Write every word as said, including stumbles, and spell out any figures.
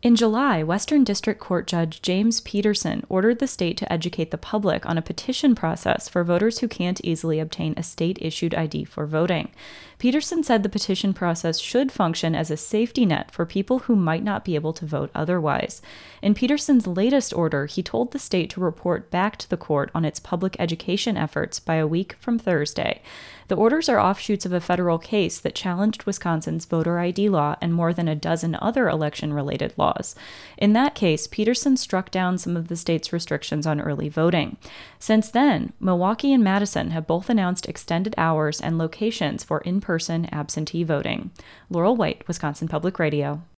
In July, Western District Court Judge James Peterson ordered the state to educate the public on a petition process for voters who can't easily obtain a state-issued I D for voting. Peterson said the petition process should function as a safety net for people who might not be able to vote otherwise. In Peterson's latest order, he told the state to report back to the court on its public education efforts by a week from Thursday. The orders are offshoots of a federal case that challenged Wisconsin's voter I D law and more than a dozen other election-related laws. In that case, Peterson struck down some of the state's restrictions on early voting. Since then, Milwaukee and Madison have both announced extended hours and locations for in-person absentee voting. Laurel White, Wisconsin Public Radio.